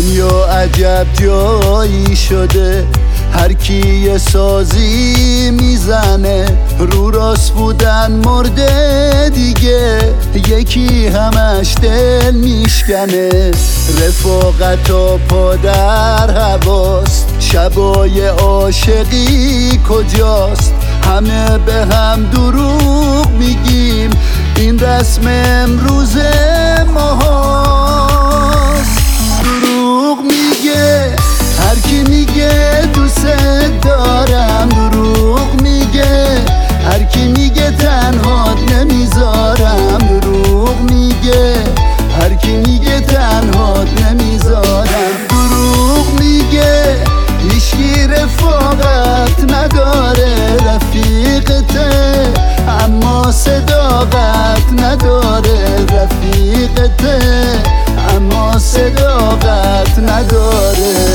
دنیا عجب جایی شده، هر کی یه سازی میزنه. رو راست بودن مرده دیگه، یکی همش دل میشکنه. رفاقت و پا در هواست، شبای عاشقی کجاست؟ همه به هم دروغ میگیم، این رسم امروز ماهاست. دروغ میگه هر کی میگه دوست دارم، دروغ میگه هر کی میگه تنهات نمیذارم، دروغ میگه هر کی میگه تنهات نمیذارم. دروغ میگه هیچکی رفاقت نداره، رفیقته اما صداقت نداره، رفیقته اما صداقت نداره.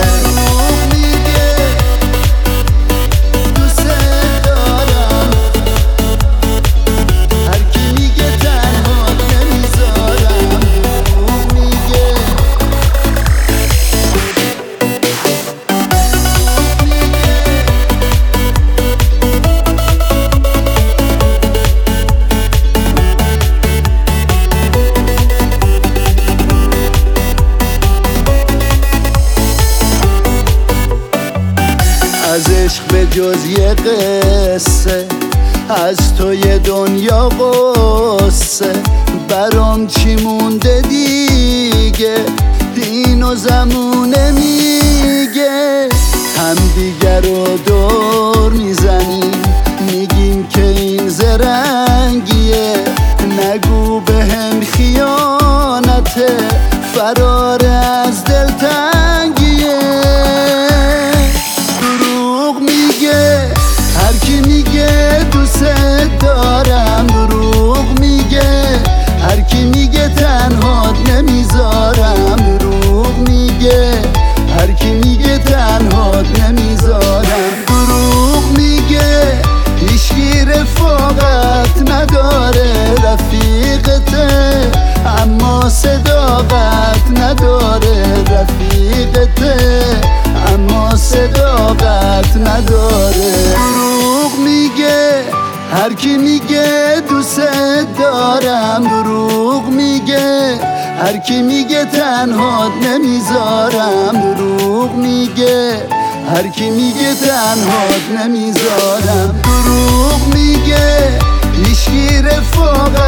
از عشق به جز یه قصه، از تو یه دنیا قصه. برام چی مونده دیگه، دین و زمونه میگه. هم دیگر رو دور میزنیم، میگیم که این زرنگیه. نگو به هم خیانته، فرار از دلتنگیه. هر کی میگه دوست دارم، دروغ میگه هر کی میگه تنهات نمیذارم، دروغ میگه هر کی میگه تنهات نمیذارم. دروغ میگه هیچکی رفاقت نداره، رفیقته اما صداقت نداره، رفیقته اما صداقت نداره. دروغ میگه هر کی میگه دوست دارم، دروغ میگه هر کی میگه تنهات نمیذارم، دروغ میگه هر کی میگه تنهات نمیذارم. دروغ میگه هیچکی رفاقت